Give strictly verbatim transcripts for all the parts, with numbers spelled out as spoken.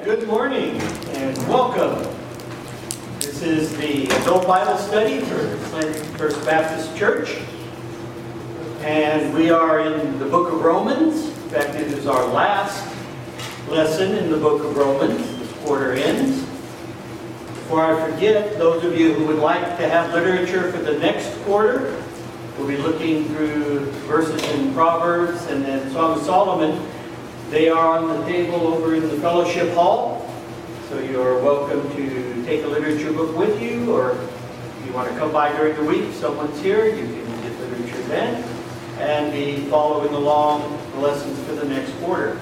Good morning and welcome. This is the Adult Bible Study for First Baptist Church. And we are in the book of Romans. In fact, it is our last lesson in the book of Romans. This quarter ends. Before I forget, those of you who would like to have literature for the next quarter, we'll be looking through verses in Proverbs and then Song of Solomon. They are on the table over in the fellowship hall, so you're welcome to take a literature book with you, or if you want to come by during the week, someone's here, you can get literature then, and be following along the lessons for the next quarter.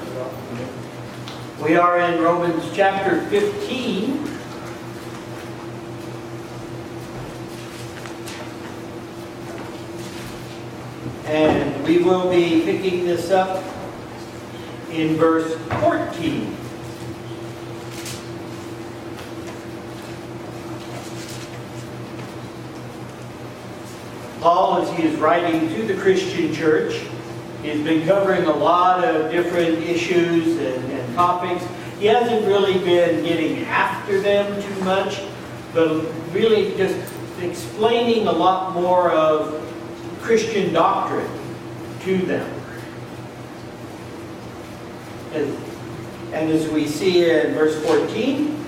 We are in Romans chapter fifteen. And we will be picking this up in verse fourteen. Paul, as he is writing to the Christian church, he's been covering a lot of different issues and, and topics. He hasn't really been getting after them too much, but really just explaining a lot more of Christian doctrine to them. And, and as we see in verse fourteen,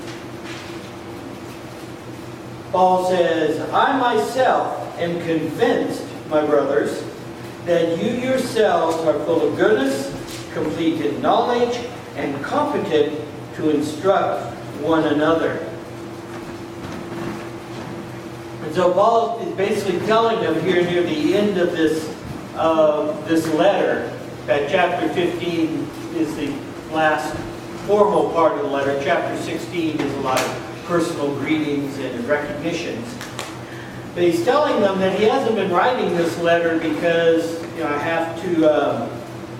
Paul says, I myself am convinced, my brothers, that you yourselves are full of goodness, complete in knowledge, and competent to instruct one another. And so Paul is basically telling them here near the end of this, uh, this letter, that chapter fifteen is the last formal part of the letter. Chapter sixteen is a lot of personal greetings and recognitions. But he's telling them that he hasn't been writing this letter because, you know, I have to, um,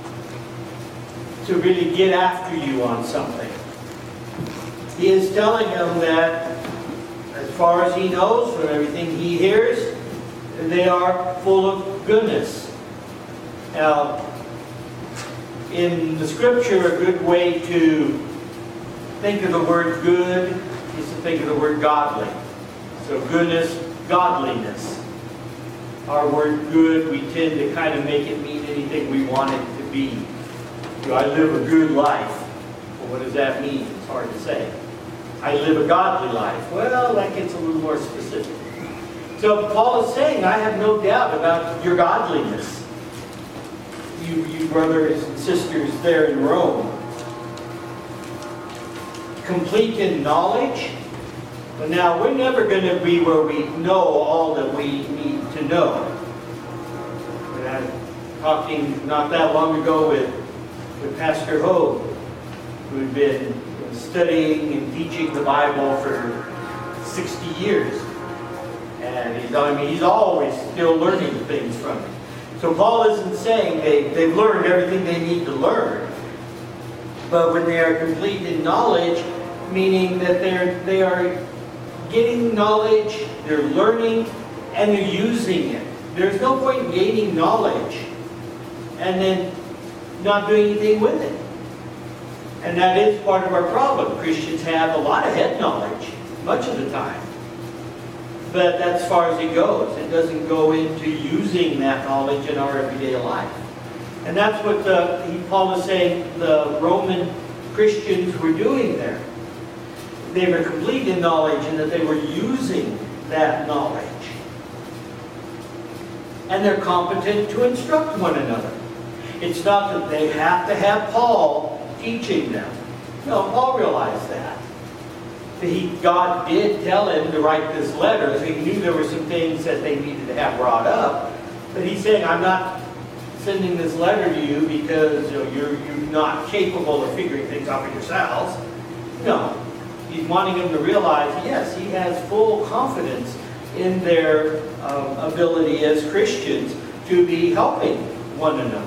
to really get after you on something. He is telling them that as far as he knows, from everything he hears, they are full of goodness. Now, in the Scripture, a good way to think of the word good is to think of the word godly. So goodness, godliness. Our word good, we tend to kind of make it mean anything we want it to be. You know, I live a good life. Well, what does that mean? It's hard to say. I live a godly life. Well, that gets a little more specific. So Paul is saying, I have no doubt about your godliness. You, you brothers and sisters there in Rome. Complete in knowledge. But now, we're never going to be where we know all that we need to know. And I'm talking not that long ago with, with Pastor Hogue, who had been studying and teaching the Bible for sixty years. And he's, I mean, he's always still learning things from it. So Paul isn't saying they, they've learned everything they need to learn. But when they are complete in knowledge, meaning that they're, they are getting knowledge, they're learning, and they're using it. There's no point in gaining knowledge and then not doing anything with it. And that is part of our problem. Christians have a lot of head knowledge, much of the time. But that's as far as it goes. It doesn't go into using that knowledge in our everyday life. And that's what the, he, Paul is saying the Roman Christians were doing there. They were complete in knowledge and that they were using that knowledge. And they're competent to instruct one another. It's not that they have to have Paul teaching them. No, Paul realized that. He, God did tell him to write this letter, so he knew there were some things that they needed to have brought up. But he's saying, I'm not sending this letter to you because, you know, you're, you're not capable of figuring things out for yourselves. No. He's wanting them to realize, yes, he has full confidence in their um, ability as Christians to be helping one another.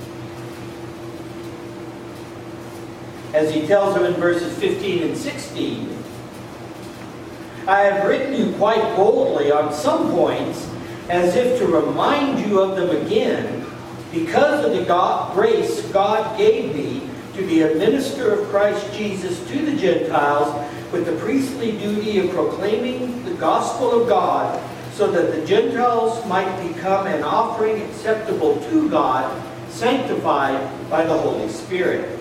As he tells them in verses fifteen and sixteen, I have written you quite boldly on some points, as if to remind you of them again, because of the God, grace God gave me to be a minister of Christ Jesus to the Gentiles with the priestly duty of proclaiming the gospel of God, so that the Gentiles might become an offering acceptable to God, sanctified by the Holy Spirit.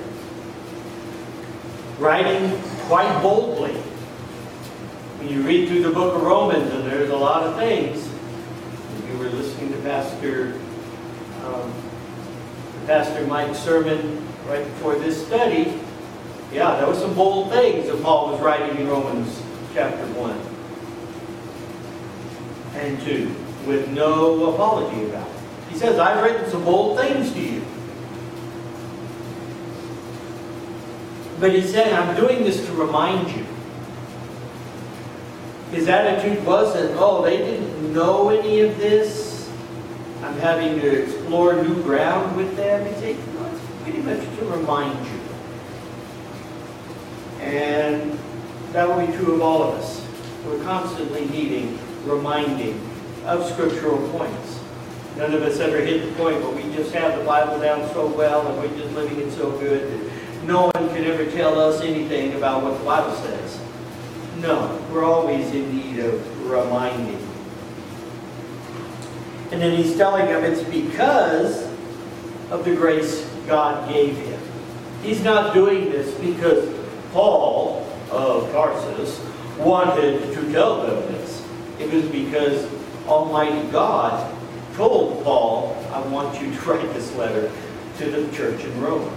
Writing quite boldly. When you read through the book of Romans, and there's a lot of things, you were listening to Pastor um, Pastor Mike's sermon right before this study. Yeah, there were some bold things that Paul was writing in Romans chapter one and two, with no apology about it. He says, I've written some bold things to you. But he's saying, I'm doing this to remind you. His attitude wasn't, oh, they didn't know any of this. I'm having to explore new ground with them. He's saying, no, it's pretty much to remind you. And that will be true of all of us. We're constantly needing reminding of scriptural points. None of us ever hit the point where we just have the Bible down so well and we're just living it so good that no one can ever tell us anything about what the Bible says. No, we're always in need of reminding. And then he's telling them it's because of the grace God gave him. He's not doing this because Paul of Tarsus wanted to tell them this. It was because Almighty God told Paul, I want you to write this letter to the church in Rome.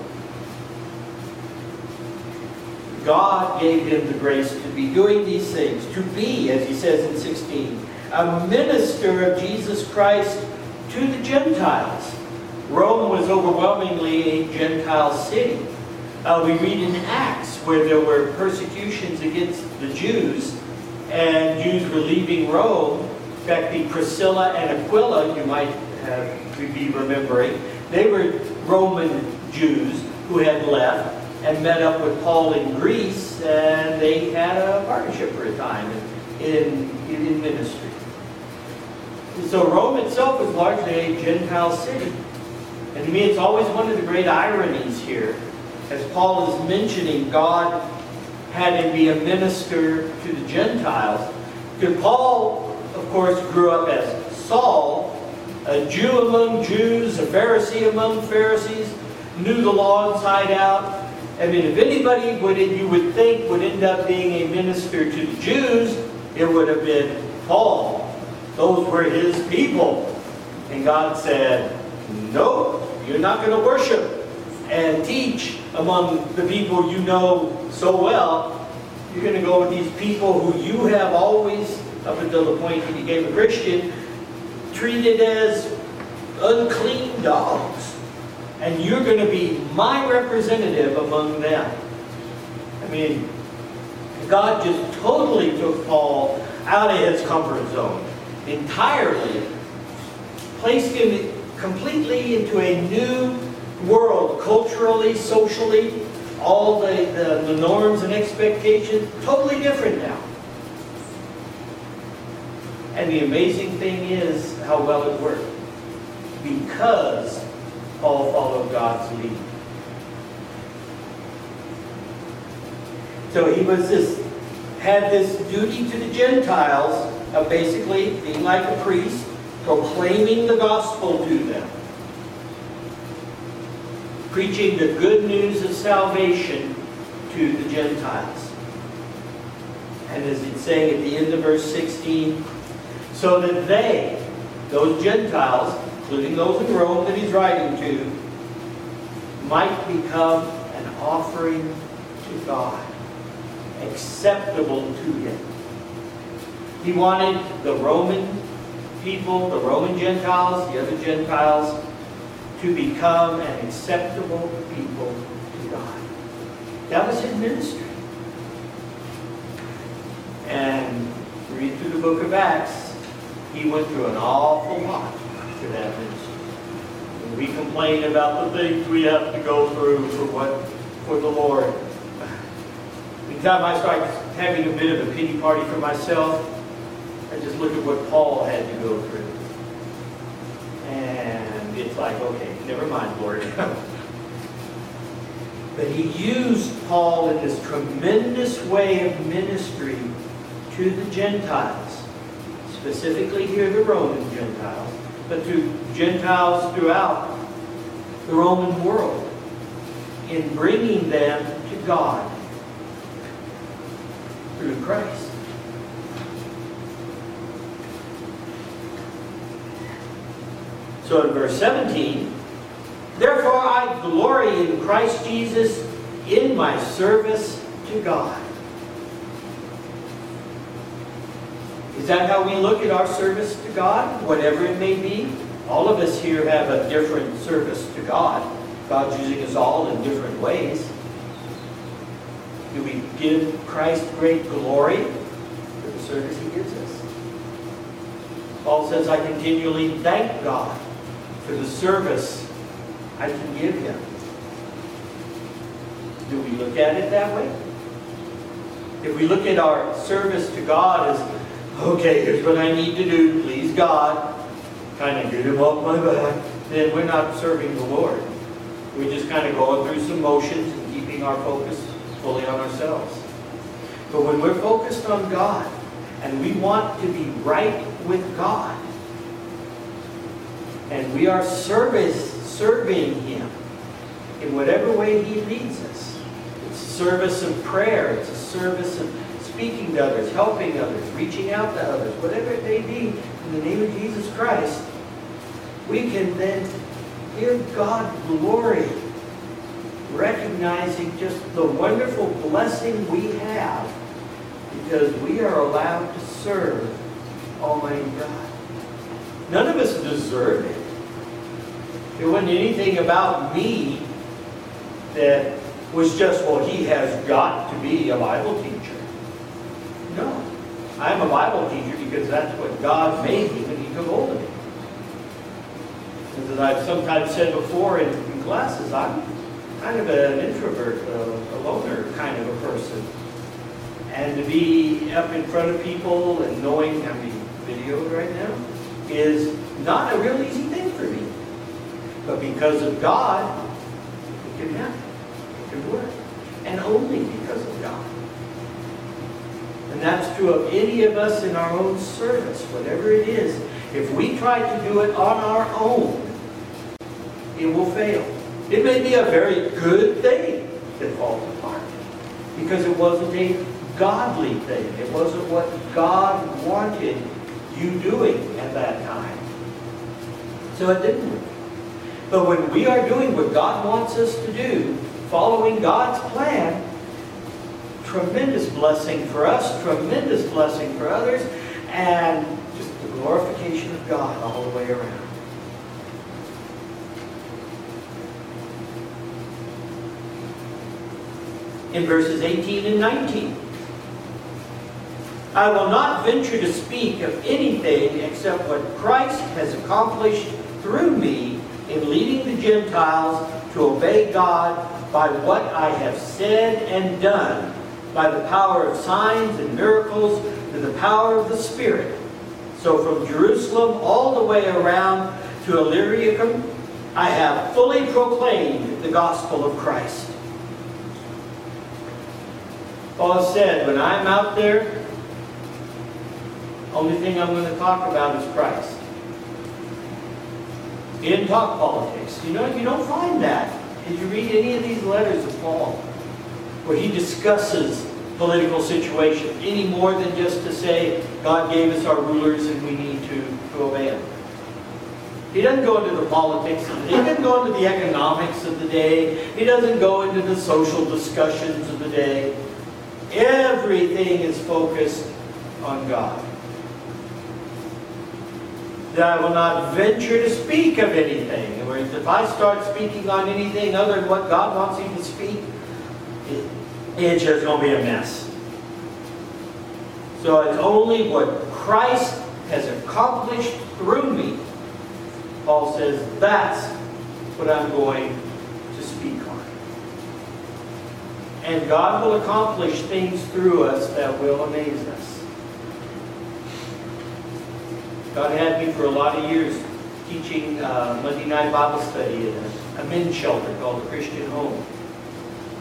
God gave him the grace to be doing these things, to be, as he says in sixteen, a minister of Jesus Christ to the Gentiles. Rome was overwhelmingly a Gentile city. Uh, we read in Acts where there were persecutions against the Jews, and Jews were leaving Rome. In fact, the Priscilla and Aquila, you might have, be remembering, they were Roman Jews who had left and met up with Paul in Greece, and they had a partnership for a time in, in, in ministry. So Rome itself was largely a Gentile city. And to me, it's always one of the great ironies here, as Paul is mentioning God had him be a minister to the Gentiles. Because Paul, of course, grew up as Saul, a Jew among Jews, a Pharisee among Pharisees, knew the law inside out. I mean, if anybody would, you would think would end up being a minister to the Jews, it would have been Paul. Those were his people. And God said, no, you're not going to worship and teach among the people you know so well. You're going to go with these people who you have always, up until the point he became a Christian, treated as unclean dogs. And you're going to be my representative among them. I mean, God just totally took Paul out of his comfort zone. Entirely. Placed him completely into a new world. Culturally, socially. All the, the, the norms and expectations. Totally different now. And the amazing thing is how well it worked. Because Paul followed God's lead. So he was this, had this duty to the Gentiles of basically being like a priest, proclaiming the gospel to them, preaching the good news of salvation to the Gentiles. And as it's saying at the end of verse sixteen, so that they, those Gentiles, including those in Rome that he's writing to, might become an offering to God, acceptable to him. He wanted the Roman people, the Roman Gentiles, the other Gentiles, to become an acceptable people to God. That was his ministry. And read through the book of Acts, he went through an awful lot to that ministry. And we complain about the things we have to go through for what for the Lord. Anytime I start having a bit of a pity party for myself, I just look at what Paul had to go through. And it's like, okay, never mind, Lord. But he used Paul in this tremendous way of ministry to the Gentiles. Specifically here, the Roman Gentiles. But to Gentiles throughout the Roman world. In bringing them to God. Through Christ. So in verse seventeen, therefore I glory in Christ Jesus in my service to God. Is that how we look at our service to God? Whatever it may be? All of us here have a different service to God. God's using us all in different ways. Do we give Christ great glory for the service He gives us? Paul says, I continually thank God for the service I can give Him. Do we look at it that way? If we look at our service to God as, okay, here's what I need to do, please God, kind of get Him off my back, then we're not serving the Lord. We're just kind of going through some motions and keeping our focus fully on ourselves. But when we're focused on God, and we want to be right with God, and we are service, serving Him in whatever way He leads us. It's a service of prayer. It's a service of speaking to others, helping others, reaching out to others, whatever it may be, in the name of Jesus Christ. We can then give God glory, recognizing just the wonderful blessing we have because we are allowed to serve Almighty God. None of us deserve it. It wasn't anything about me that was just, well, he has got to be a Bible teacher. No. I'm a Bible teacher because that's what God made me when He took hold of me. As I've sometimes said before in, in classes, I'm kind of an introvert, a, a loner kind of a person. And to be up in front of people and knowing I'm being videoed right now is not a real easy thing for me. But because of God, it can happen. It can work. And only because of God. And that's true of any of us in our own service, whatever it is. If we try to do it on our own, it will fail. It may be a very good thing that falls apart. Because it wasn't a godly thing. It wasn't what God wanted you doing at that time. So it didn't work. But when we are doing what God wants us to do, following God's plan, tremendous blessing for us, tremendous blessing for others, and just the glorification of God all the way around. In verses eighteen and nineteen, I will not venture to speak of anything except what Christ has accomplished through me in leading the Gentiles to obey God by what I have said and done, by the power of signs and miracles, to the power of the Spirit. So from Jerusalem all the way around to Illyricum, I have fully proclaimed the gospel of Christ. Paul said, when I'm out there, only thing I'm going to talk about is Christ. He didn't talk politics. You know, you don't find that. Did you read any of these letters of Paul where he discusses political situation any more than just to say God gave us our rulers and we need to, to obey them? He doesn't go into the politics of the day. He doesn't go into the economics of the day. He doesn't go into the social discussions of the day. Everything is focused on God. That I will not venture to speak of anything. In other words, if I start speaking on anything other than what God wants me to speak, it, it's just going to be a mess. So it's only what Christ has accomplished through me. Paul says that's what I'm going to speak on. And God will accomplish things through us that will amaze us. God had me for a lot of years teaching uh, Monday night Bible study in a, a men's shelter called the Christian Home.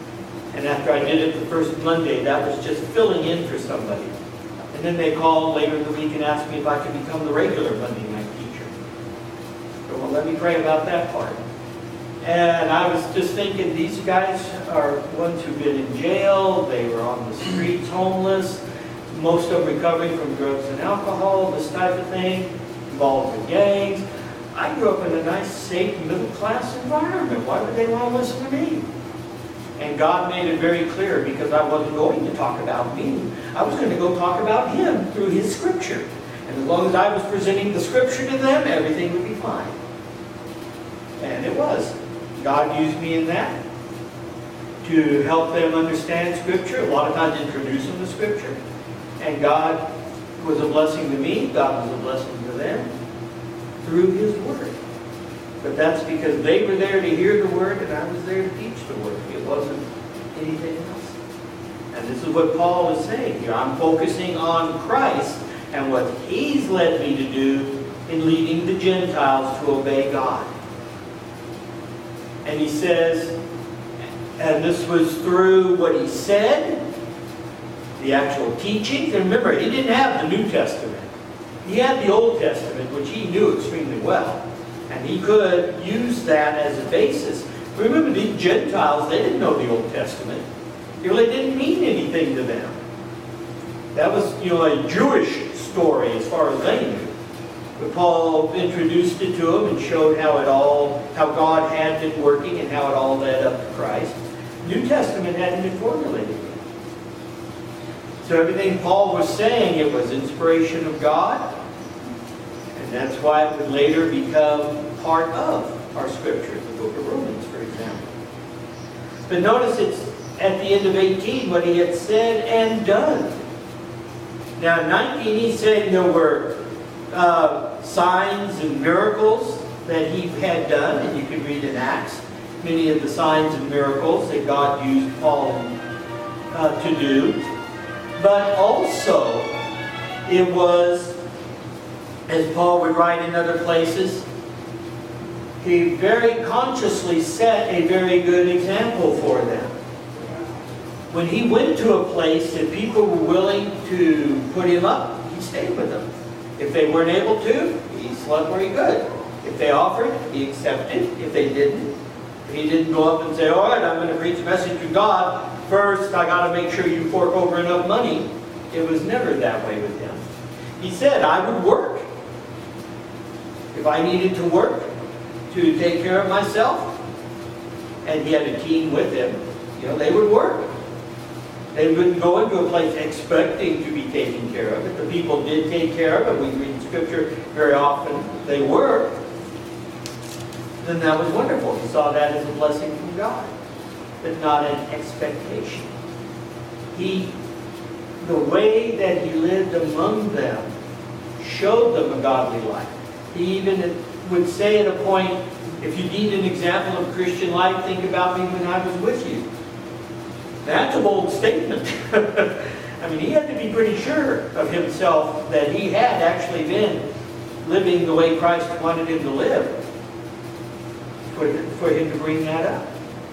And after I did it the first Monday, that was just filling in for somebody. And then they called later in the week and asked me if I could become the regular Monday night teacher. So, well, let me pray about that part. And I was just thinking, these guys are ones who've been in jail, they were on the streets, homeless, most of them recovering from drugs and alcohol, this type of thing, involved in gangs. I grew up in a nice, safe, middle-class environment. Why would they want to listen to me? And God made it very clear, because I wasn't going to talk about me. I was going to go talk about Him through His Scripture. And as long as I was presenting the Scripture to them, everything would be fine. And it was. God used me in that to help them understand Scripture, a lot of times introduce them to Scripture. And God was a blessing to me, God was a blessing to them through His Word. But that's because they were there to hear the Word and I was there to teach the Word. It wasn't anything else. And this is what Paul is saying here. I'm focusing on Christ and what He's led me to do in leading the Gentiles to obey God. And he says, and this was through what he said, the actual teachings. And remember, he didn't have the New Testament. He had the Old Testament, which he knew extremely well. And he could use that as a basis. Remember, these Gentiles, they didn't know the Old Testament. It really didn't mean anything to them. That was, you know, a Jewish story as far as they knew. But Paul introduced it to them and showed how it all, how God had been working and how it all led up to Christ. New Testament hadn't been formulated yet. So everything Paul was saying, it was inspiration of God. And that's why it would later become part of our Scripture, the book of Romans, for example. But notice it's at the end of eighteen what he had said and done. Now in nineteen he's saying there were Uh, signs and miracles that he had done, and you can read in Acts many of the signs and miracles that God used Paul uh, to do. But also, it was, as Paul would write in other places, he very consciously set a very good example for them. When he went to a place that people were willing to put him up, he stayed with them. If they weren't able to, he slept where he could. If they offered, he accepted. If they didn't, he didn't go up and say, all right, I'm going to preach a message to God. First, I got to make sure you fork over enough money. It was never that way with him. He said, I would work. If I needed to work to take care of myself, and he had a team with him, you know, they would work. They wouldn't go into a place expecting to be taken care of. If the people did take care of it, we read in Scripture very often they were, then that was wonderful. He saw that as a blessing from God, but not an expectation. He, the way that he lived among them showed them a godly life. He even would say at a point, if you need an example of Christian life, think about me when I was with you. That's a bold statement. I mean, he had to be pretty sure of himself that he had actually been living the way Christ wanted him to live for, for him to bring that up.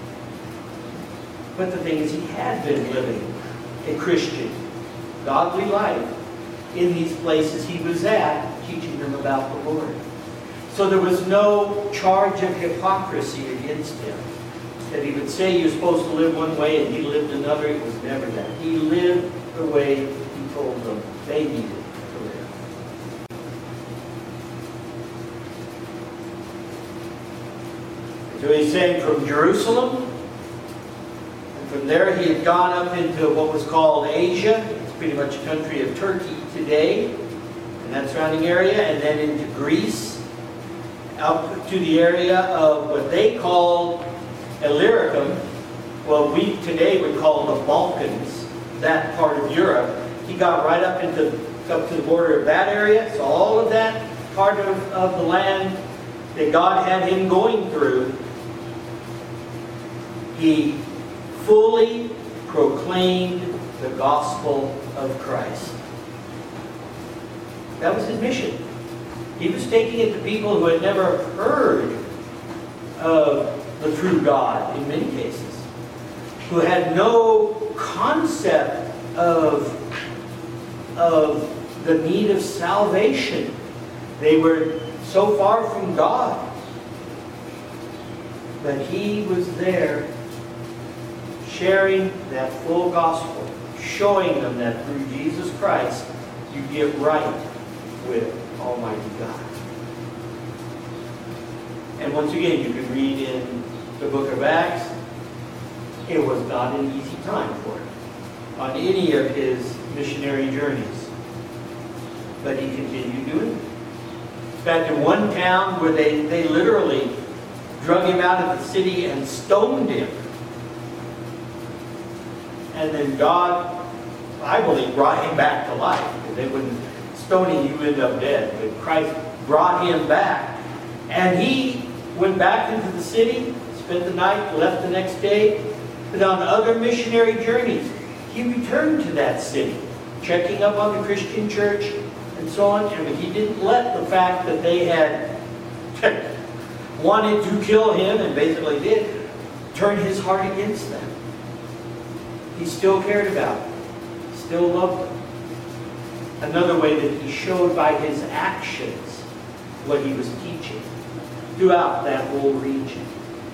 But the thing is, he had been living a Christian, godly life in these places he was at, teaching them about the Lord. So there was no charge of hypocrisy against him. That he would say you're supposed to live one way and he lived another. It was never that. He lived the way he told them they needed to live. So he's saying from Jerusalem, and from there he had gone up into what was called Asia. It's pretty much a country of Turkey today, and that surrounding area, and then into Greece, out to the area of what they called Illyricum, well, we today would call the Balkans, that part of Europe. He got right up into up to the border of that area. So all of that part of, of the land that God had him going through, he fully proclaimed the gospel of Christ. That was his mission. He was taking it to people who had never heard of the true God in many cases. who had no concept of, of the need of salvation. They were so far from God. But he was there sharing that full gospel, showing them that through Jesus Christ you get right with Almighty God. And once again, you can read in the book of Acts, it was not an easy time for him on any of his missionary journeys. But he continued doing it. In fact, in one town where they, they literally drug him out of the city and stoned him. And then God, I believe, brought him back to life. Because they wouldn't, stoning you end up dead. But Christ brought him back. And he went back into the city, spent the night, left the next day. But on other missionary journeys, he returned to that city, checking up on the Christian church and so on. And he didn't let the fact that they had wanted to kill him, and basically did, turn his heart against them. He still cared about them. Still loved them. Another way that he showed by his actions what he was teaching throughout that whole region.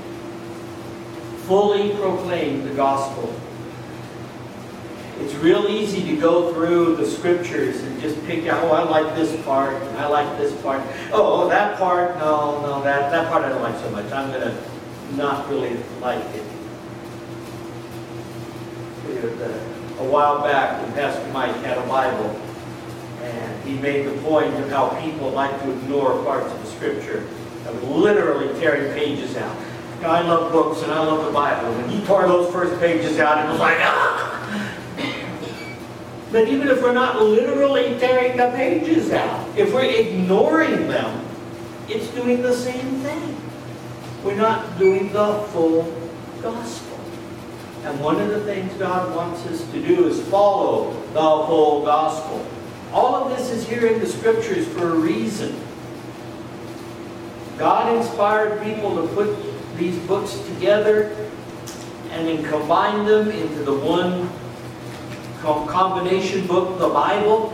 Fully proclaimed the gospel. It's real easy to go through the scriptures and just pick out, oh, I like this part, and I like this part. Oh, that part, no, no, that, that part I don't like so much. I'm going to not really like it. A while back, when Pastor Mike had a Bible, and he made the point of how people like to ignore parts of the scripture of literally tearing pages out. Now, I love books and I love the Bible, and he tore those first pages out and was like, ah! But even if we're not literally tearing the pages out, if we're ignoring them, it's doing the same thing. We're not doing the full gospel. And one of the things God wants us to do is follow the full gospel. All of this is here in the scriptures for a reason. God inspired people to put these books together and then combine them into the one combination book, the Bible,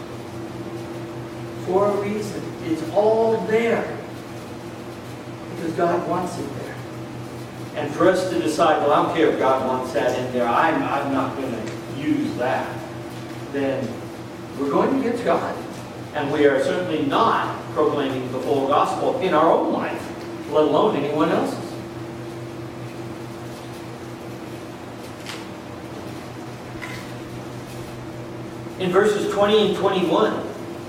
for a reason. It's all there because God wants it there. And for us to decide, well, I don't care if God wants that in there, I'm, I'm not going to use that, then we're going against God. And we are certainly not proclaiming the full gospel in our own life, let alone anyone else's. In verses twenty and twenty-one,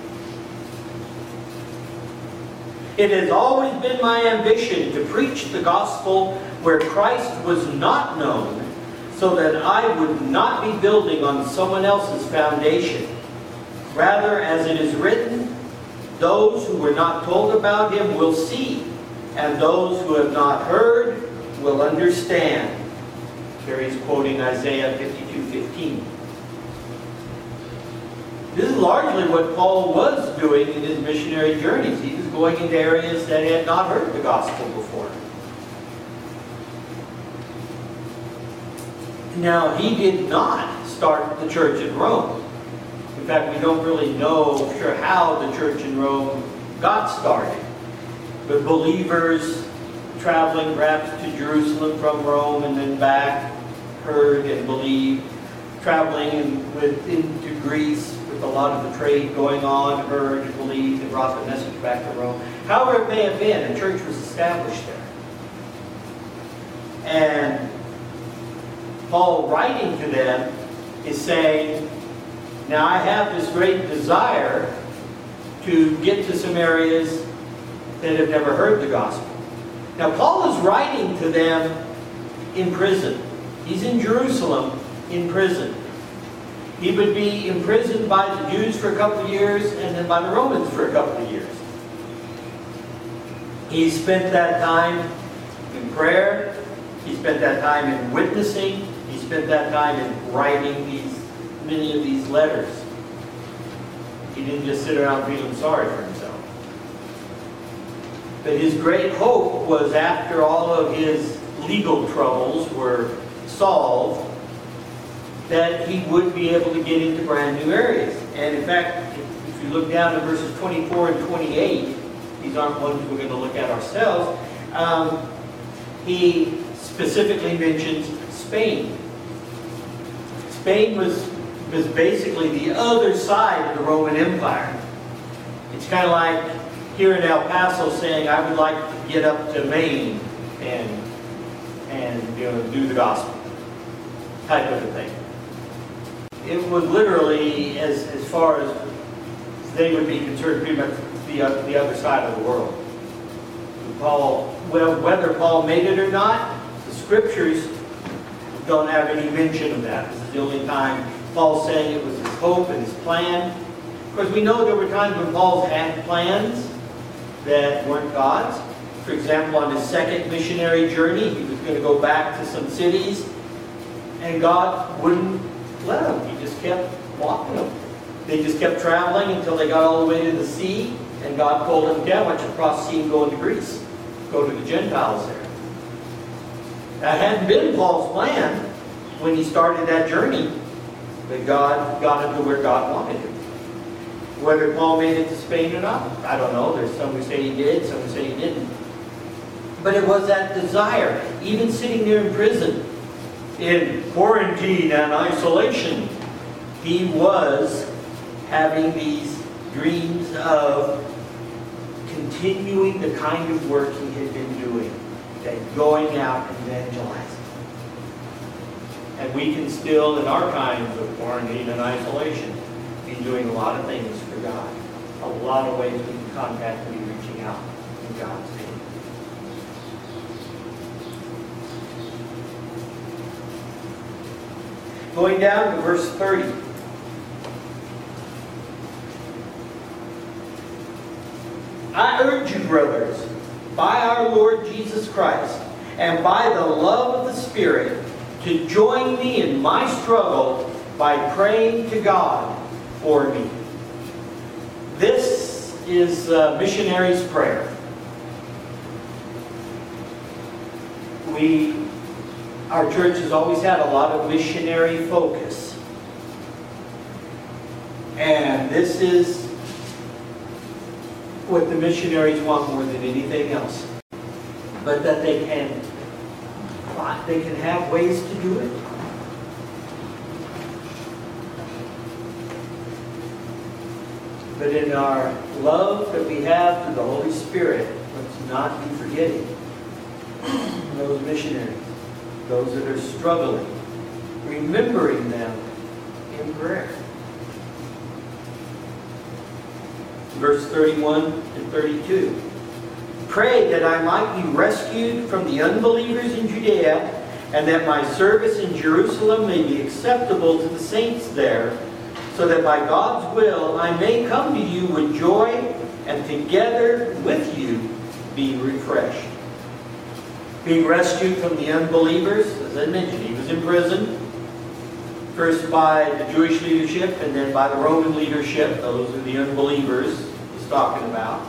it has always been my ambition to preach the gospel where Christ was not known, so that I would not be building on someone else's foundation. Rather, as it is written, those who were not told about him will see, and those who have not heard will understand. Here he's quoting Isaiah fifty-two fifteen. This is largely what Paul was doing in his missionary journeys. He was going into areas that had not heard the gospel before. Now, he did not start the church in Rome. In fact, we don't really know for sure how the church in Rome got started. But believers traveling perhaps to Jerusalem from Rome and then back heard and believed. Traveling in, with, into Greece, a lot of the trade going on, heard and believed, and brought the message back to Rome. However it may have been, a church was established there. And Paul, writing to them, is saying, now I have this great desire to get to some areas that have never heard the gospel. Now Paul is writing to them in prison. He's in Jerusalem in prison. He would be imprisoned by the Jews for a couple of years and then by the Romans for a couple of years. He spent that time in prayer. He spent that time in witnessing. He spent that time in writing these many of these letters. He didn't just sit around feeling sorry for himself. But his great hope was, after all of his legal troubles were solved, that he would be able to get into brand new areas. And in fact, if you look down to verses twenty-four and twenty-eight, these aren't ones we're going to look at ourselves, um, he specifically mentions Spain. Spain was, was basically the other side of the Roman Empire. It's kind of like here in El Paso saying, I would like to get up to Maine and, and you know, do the gospel, type of a thing. It was literally, as, as far as they would be concerned, pretty much the, uh, the other side of the world. Paul, well, whether Paul made it or not, the scriptures don't have any mention of that. This is the only time Paul's saying it was his hope and his plan. Of course, we know there were times when Paul had plans that weren't God's. For example, on his second missionary journey, he was going to go back to some cities, and God wouldn't let him. He just kept walking them. They just kept traveling until they got all the way to the sea, and God told them, yeah, why don't you cross the sea and go into Greece? Go to the Gentiles there. That hadn't been Paul's plan when he started that journey, but God got him to where God wanted him. Whether Paul made it to Spain or not, I don't know. There's some who say he did, some who say he didn't. But it was that desire, even sitting there in prison, in quarantine and isolation, he was having these dreams of continuing the kind of work he had been doing, that going out and evangelizing. And we can still, in our times of quarantine and isolation, be doing a lot of things for God. A lot of ways we can contact and be reaching out in God's name. Going down to verse thirty. I urge you, brothers, by our Lord Jesus Christ, and by the love of the Spirit, to join me in my struggle by praying to God for me. This is a missionary's prayer. We, our church has always had a lot of missionary focus. And this is what the missionaries want more than anything else. But that they can, they can have ways to do it. But in our love that we have to the Holy Spirit, let's not be forgetting those missionaries, those that are struggling, remembering them in prayer. Verse thirty-one and thirty-two. Pray that I might be rescued from the unbelievers in Judea, and that my service in Jerusalem may be acceptable to the saints there, so that by God's will I may come to you with joy, and together with you be refreshed. Being rescued from the unbelievers, as I mentioned, he was in prison, first by the Jewish leadership and then by the Roman leadership. Those are the unbelievers he's talking about.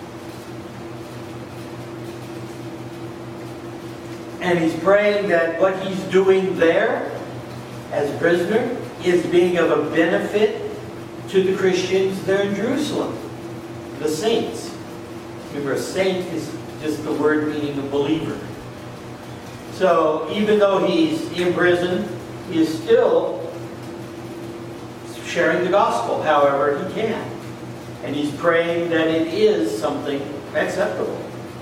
And he's praying that what he's doing there as a prisoner is being of a benefit to the Christians there in Jerusalem, the saints. Remember, a saint is just the word meaning a believer. So even though he's in prison, he is still sharing the gospel however he can. And he's praying that it is something acceptable.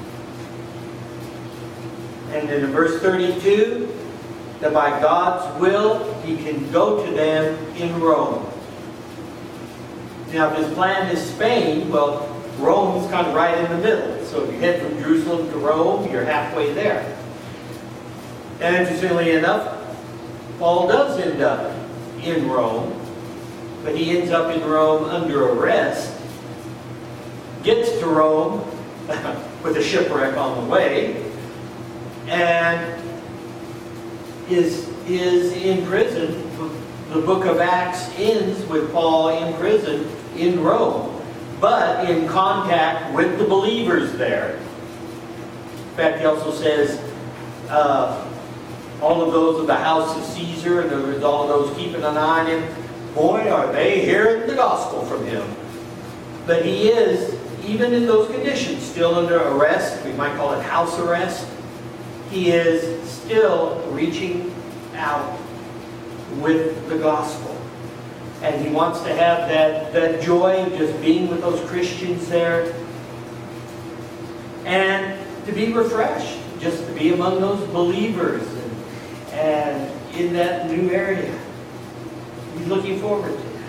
And then in verse thirty-two, that by God's will he can go to them in Rome. Now if his plan is Spain, well, Rome's kind of right in the middle. So if you head from Jerusalem to Rome, you're halfway there. And interestingly enough, Paul does end up in Rome, but he ends up in Rome under arrest, gets to Rome with a shipwreck on the way, and is, is in prison. The book of Acts ends with Paul in prison in Rome, but in contact with the believers there. In fact, he also says, uh, all of those of the house of Caesar, and there was all of those keeping an eye on him. Boy, are they hearing the gospel from him. But he is, even in those conditions, still under arrest. We might call it house arrest. He is still reaching out with the gospel. And he wants to have that, that joy of just being with those Christians there. And to be refreshed, just to be among those believers and, and in that new area. He's looking forward to that.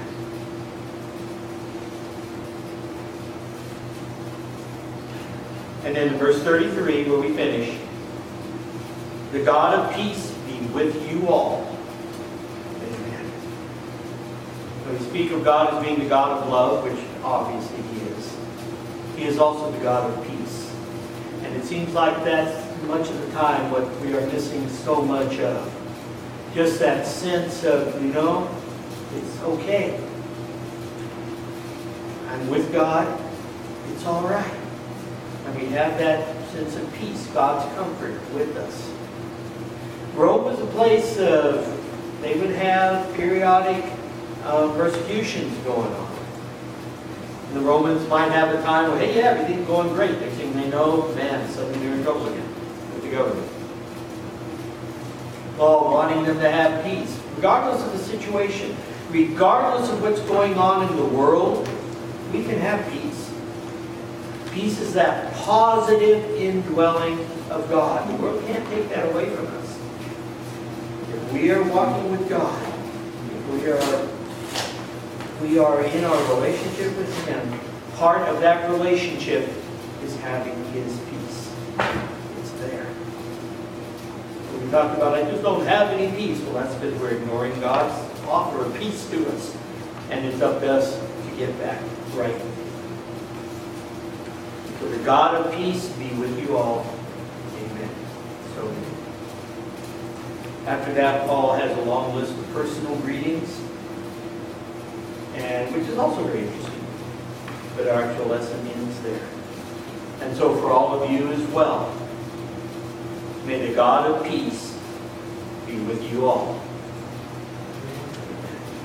And then in verse thirty-three, where we finish, the God of peace be with you all. Amen. When we speak of God as being the God of love, which obviously He is, He is also the God of peace. And it seems like that's much of the time what we are missing so much of. Just that sense of, you know, it's okay. I'm with God. It's all right. And we have that sense of peace, God's comfort with us. Rome was a place of, they would have periodic uh, persecutions going on. And the Romans might have a time where, hey, yeah, everything's going great. Next thing they know, man, suddenly they're in trouble again with the government. Paul wanting them to have peace, regardless of the situation, regardless of what's going on in the world, we can have peace. Peace is that positive indwelling of God. The world can't take that away from us. If we are walking with God, if we are, we are in our relationship with Him, part of that relationship is having His peace. It's there. We talked about, I just don't have any peace. Well, that's because we're ignoring God's offer of peace to us. And it's up to us to get back right. So the God of peace be with you all. Amen. So after that, Paul has a long list of personal greetings, and which is also very interesting. But our actual lesson ends there. And so for all of you as well, may the God of peace be with you all.